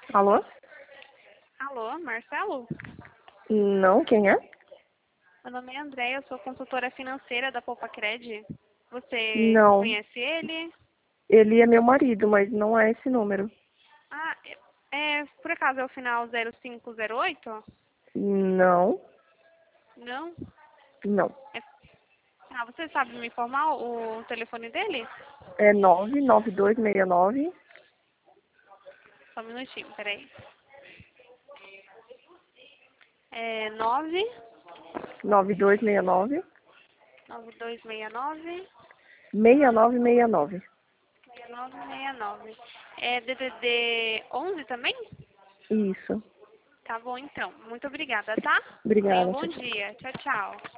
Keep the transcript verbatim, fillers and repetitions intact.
Alô? Alô, Marcelo? Não, quem é? Meu nome é Andréia, eu sou consultora financeira da Poupa Cred. Você Não. conhece ele? Ele é meu marido, mas não é esse número. Ah, é, é, por acaso é o final zero cinco zero oito? Não, Não? não. É, ah, você sabe me informar o, o telefone dele? É nove nove dois seis nove. Só um minutinho, peraí. É nove nove dois seis nove. nove dois seis nove seis nove seis nove. seis nove seis nove. É D D D onze também? Isso. Tá bom então. Muito obrigada, tá? Tenha um Obrigada, bom tchau, tchau. dia. Tchau, tchau.